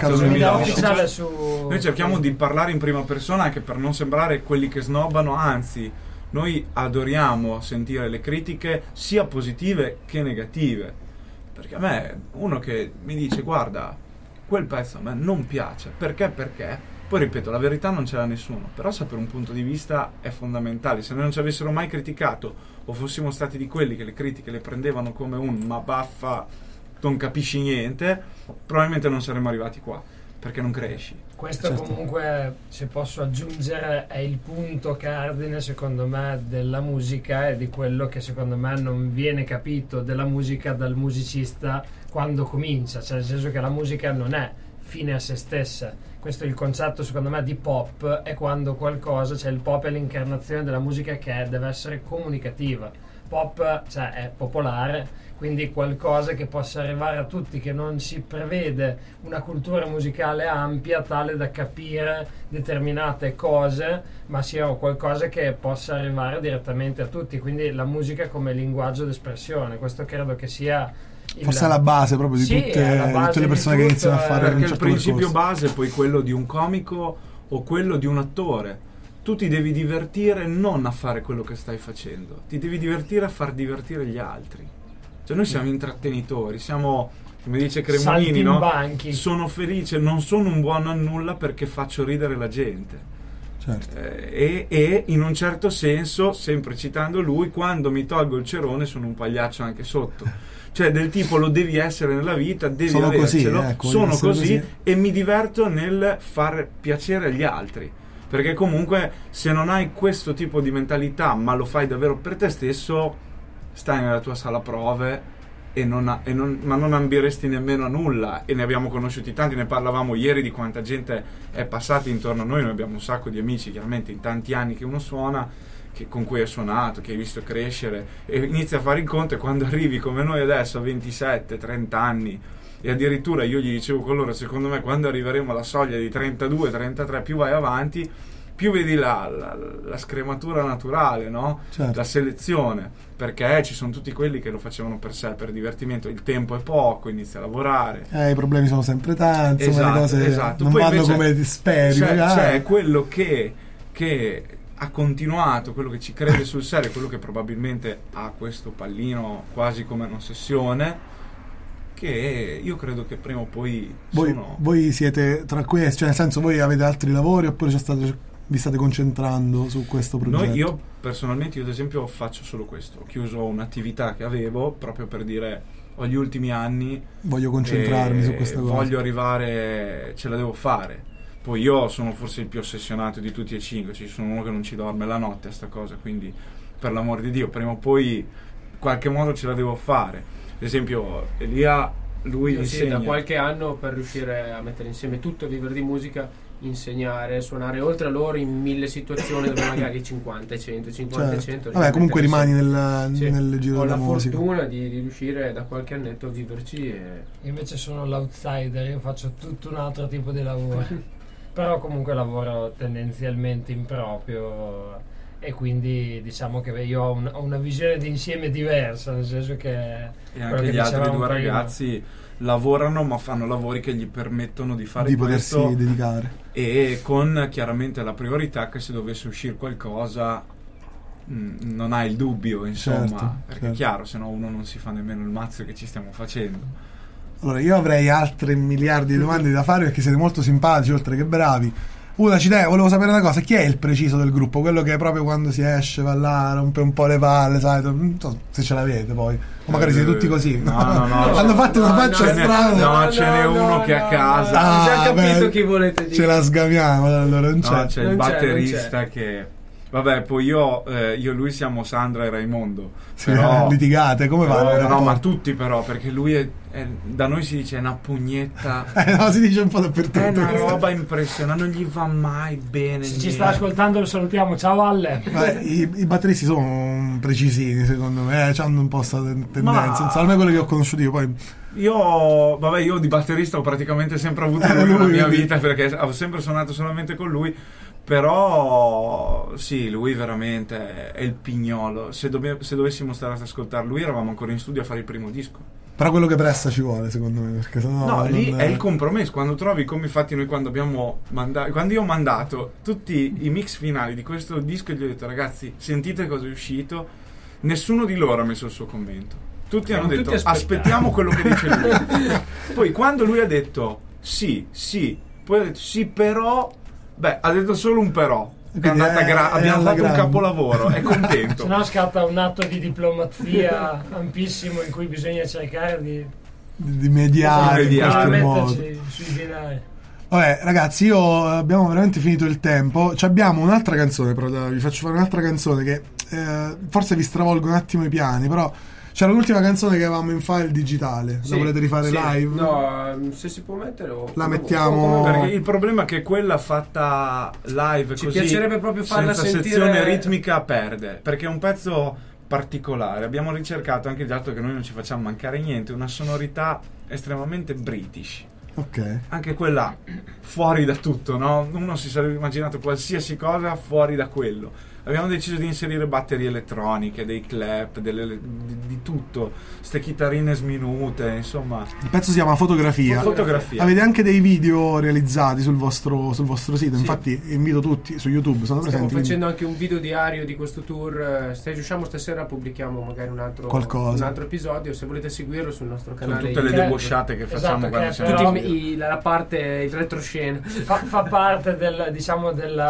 Noi cerchiamo di parlare in prima persona, anche per non sembrare quelli che snobbano, anzi noi adoriamo sentire le critiche sia positive che negative, perché a me uno che mi dice: guarda, quel pezzo a me non piace, perché? Poi ripeto, la verità non ce l'ha nessuno, però sapere un punto di vista è fondamentale. Se noi non ci avessero mai criticato, o fossimo stati di quelli che le critiche le prendevano come un ma baffa, non capisci niente, probabilmente non saremmo arrivati qua, perché non cresci. Questo comunque, se posso aggiungere, è il punto cardine secondo me della musica, e di quello che secondo me non viene capito della musica dal musicista quando comincia, cioè nel senso che la musica non è fine a se stessa. Questo è il concetto secondo me di pop, è quando qualcosa, cioè il pop è l'incarnazione della musica che deve essere comunicativa. Pop, cioè, è popolare, quindi qualcosa che possa arrivare a tutti, che non si prevede una cultura musicale ampia tale da capire determinate cose, ma sia qualcosa che possa arrivare direttamente a tutti, quindi la musica come linguaggio d'espressione. Questo credo che sia forse è la base proprio di tutte le persone che iniziano a fare perché il principio base è poi quello di un comico o quello di un attore. Tu ti devi divertire non a fare quello che stai facendo, ti devi divertire a far divertire gli altri. Cioè noi siamo intrattenitori, siamo, come dice Cremonini, no? Sono felice, non sono un buono a nulla perché faccio ridere la gente. Certo. E in un certo senso, sempre citando lui, quando mi tolgo il cerone sono un pagliaccio anche sotto. Cioè del tipo, lo devi essere nella vita, devi sono avercelo, così, sono così e mi diverto nel far piacere agli altri. Perché comunque se non hai questo tipo di mentalità, ma lo fai davvero per te stesso, stai nella tua sala prove ma non ambiresti nemmeno a nulla, e ne abbiamo conosciuti tanti, ne parlavamo ieri di quanta gente è passata intorno a noi. Noi abbiamo un sacco di amici, chiaramente, in tanti anni che uno suona, con cui hai suonato, che hai visto crescere, e inizia a fare il conto, e quando arrivi come noi adesso a 27, 30 anni, e addirittura io gli dicevo con loro, secondo me quando arriveremo alla soglia di 32, 33, più vai avanti, più vedi la scrematura naturale, no? Certo. La selezione, perché ci sono tutti quelli che lo facevano per sé, per divertimento, il tempo è poco, inizia a lavorare, I problemi sono sempre tanti, insomma, le cose non Poi vanno invece come ti speri, c'è quello che ha continuato, quello che ci crede sul serio, quello che probabilmente ha questo pallino quasi come un'ossessione, che io credo che prima o poi voi siete tra questi, cioè nel senso, voi avete altri lavori oppure vi state concentrando su questo progetto? Io personalmente, ad esempio, faccio solo questo. Ho chiuso un'attività che avevo proprio per dire, ho gli ultimi anni, voglio concentrarmi su questa cosa, voglio arrivare, ce la devo fare. Poi io sono forse il più ossessionato di tutti e 5, ci sono uno che non ci dorme la notte a sta cosa, quindi per l'amor di Dio prima o poi in qualche modo ce la devo fare. Ad esempio Elia, lui insegna da qualche anno, per riuscire a mettere insieme tutto e vivere di musica, insegnare, suonare oltre a loro in 1000 situazioni dove magari 50, 100, 50, certo. 100. Vabbè, comunque rimani sì, nel giro della musica. Ho la fortuna di riuscire da qualche annetto a viverci. Io invece sono l'outsider, io faccio tutto un altro tipo di lavoro. Però comunque lavoro tendenzialmente in proprio, e quindi diciamo che io ho una visione d'insieme diversa, nel senso che e anche gli altri due ragazzi lavorano, ma fanno lavori che gli permettono di fare di potersi dedicare, e con chiaramente la priorità che se dovesse uscire qualcosa non hai il dubbio, insomma, certo, perché certo. È chiaro, se no uno non si fa nemmeno il mazzo che ci stiamo facendo. Allora, io avrei altre miliardi di domande da fare, perché siete molto simpatici oltre che bravi. Una volevo sapere una cosa: chi è il preciso del gruppo? Quello che proprio quando si esce va là, rompe un po' le palle, sai? Non so se ce l'avete poi, o magari siete tutti così. No. Hanno fatto una faccia strana. No, ce n'è uno che a casa. Ho già capito chi volete dire. Ce la sgamiamo, allora non c'è. No, c'è il batterista che... Vabbè, poi io e lui siamo Sandra e Raimondo. Sì, però, litigate, come va? No, ma tutti però, perché lui è da noi si dice una pugnetta. No, si dice un po' dappertutto. È una roba impressionante, non gli va mai bene. Se ci sta ascoltando lo salutiamo, ciao Alle. I batteristi sono precisini, secondo me, hanno un po' questa tendenza, almeno quelli che ho conosciuto io. Poi io di batterista ho praticamente sempre avuto lui nella mia vita, perché ho sempre suonato solamente con lui. Però sì, lui veramente è il pignolo. Se dovessimo stare ad ascoltare lui, eravamo ancora in studio a fare il primo disco. Però quello che presta ci vuole, secondo me, perché sennò lì è il compromesso. Quando trovi, come infatti noi quando io ho mandato tutti i mix finali di questo disco, gli ho detto: ragazzi, sentite cosa è uscito. Nessuno di loro ha messo il suo commento. Tutti hanno detto: aspettiamo quello che dice lui. Poi quando lui ha detto sì, poi ha detto sì, però, ha detto solo un però. È andata abbiamo fatto un capolavoro, è contento. Se no scatta un atto di diplomazia ampissimo in cui bisogna cercare di mediare in qualche modo. Metterci sui binari. Vabbè, ragazzi, abbiamo veramente finito il tempo. Abbiamo un'altra canzone, però vi faccio fare un'altra canzone che forse vi stravolgo un attimo i piani, però c'era l'ultima canzone che avevamo in file digitale. La volete rifare live? No, se si può mettere la mettiamo. Perché il problema è che quella fatta live ci così, piacerebbe proprio farla senza sentire. Sezione ritmica perde, perché è un pezzo particolare. Abbiamo ricercato, anche il dato che noi non ci facciamo mancare niente, una sonorità estremamente british. Ok. Anche quella fuori da tutto, no? Uno si sarebbe immaginato qualsiasi cosa fuori da quello. Abbiamo deciso di inserire batterie elettroniche, dei clap, di tutto, ste chitarrine sminute, insomma. Il pezzo si chiama Fotografia. Avete anche dei video realizzati sul vostro sito, sì. Infatti invito tutti su YouTube, sono presenti. Stiamo facendo anche un video diario di questo tour. Se riusciamo stasera pubblichiamo magari un altro episodio, se volete seguirlo sul nostro canale. Con tutte le debosciate che facciamo quando siamo la parte, il retroscena. Fa parte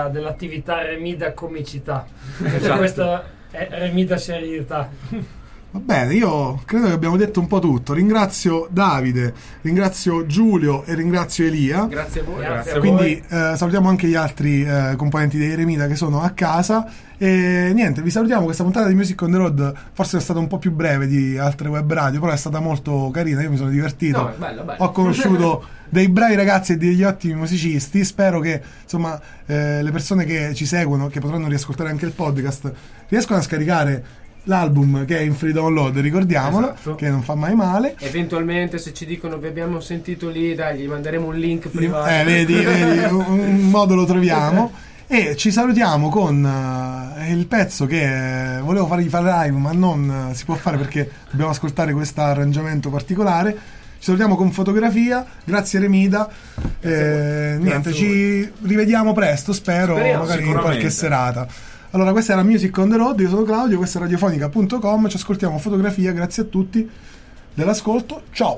dell'attività Remida comicità. Esatto. Questa è Remida serietà. Va bene, io credo che abbiamo detto un po' tutto. Ringrazio Davide, ringrazio Giulio e ringrazio Elia. Grazie a voi. Grazie a Quindi salutiamo anche gli altri componenti dei Eremita che sono a casa. E niente, vi salutiamo. Questa puntata di Music on the Road forse è stata un po' più breve di altre web radio, però è stata molto carina, io mi sono divertito. No, bello. Ho conosciuto dei bravi ragazzi e degli ottimi musicisti. Spero che insomma le persone che ci seguono, che potranno riascoltare anche il podcast, riescono a scaricare l'album che è in free download, ricordiamolo, esatto, che non fa mai male. Eventualmente se ci dicono vi abbiamo sentito lì, dai, gli manderemo un link privato. Vedi, un modo lo troviamo. E ci salutiamo con il pezzo che volevo fargli fare live, ma non si può fare perché dobbiamo ascoltare questo arrangiamento particolare. Ci salutiamo con Fotografia. Grazie Eremita. Niente, ci rivediamo presto, spero magari in qualche serata. Allora, questa era Music on the Road, io sono Claudio, questa è radiofonica.com, ci ascoltiamo Fotografia, grazie a tutti dell'ascolto, ciao!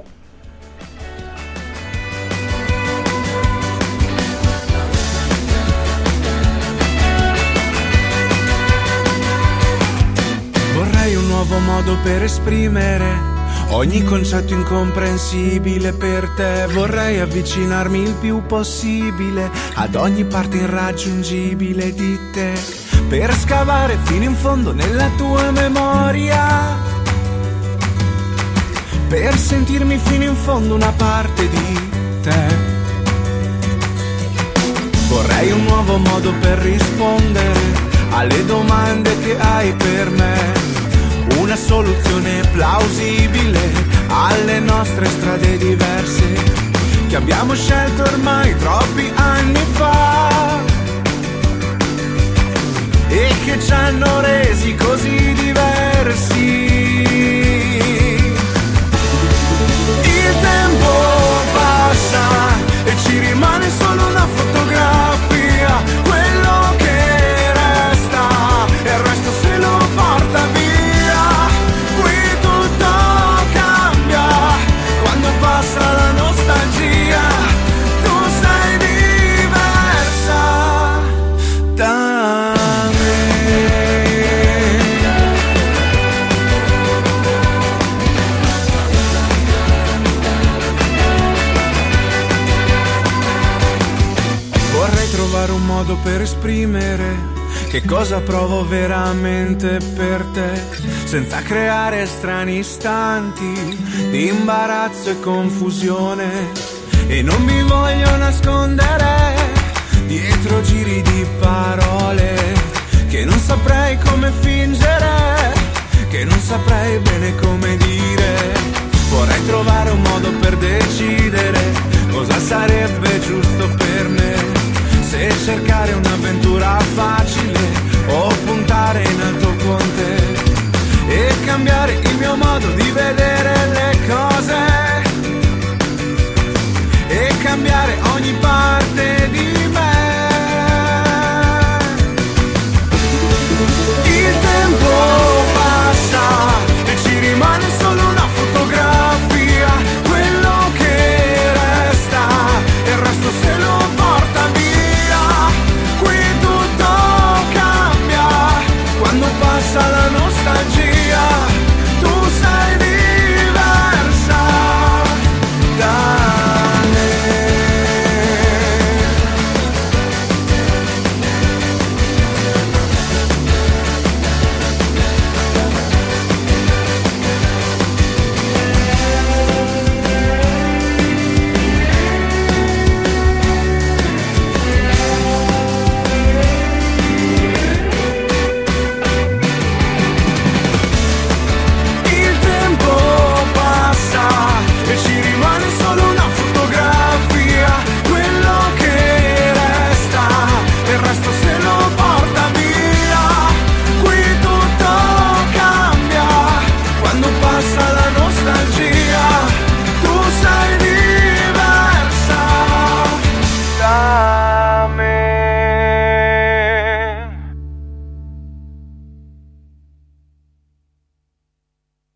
Vorrei un nuovo modo per esprimere ogni concetto incomprensibile per te. Vorrei avvicinarmi il più possibile ad ogni parte irraggiungibile di te, per scavare fino in fondo nella tua memoria, per sentirmi fino in fondo una parte di te. Vorrei un nuovo modo per rispondere alle domande che hai per me, una soluzione plausibile alle nostre strade diverse che abbiamo scelto ormai troppi anni fa e che ci hanno resi così diversi. Il tempo passa e ci rimane solo una fotografia, quello che resta e il resto se lo porta via. Qui tutto cambia quando passa la nostalgia, tu sei diversa da un modo per esprimere che cosa provo veramente per te, senza creare strani istanti di imbarazzo e confusione. E non mi voglio nascondere dietro giri di parole che non saprei come fingere, che non saprei bene come dire. Vorrei trovare un modo per decidere cosa sarebbe giusto per me, se cercare un'avventura facile o puntare in alto con te e cambiare il mio modo di vedere le cose e cambiare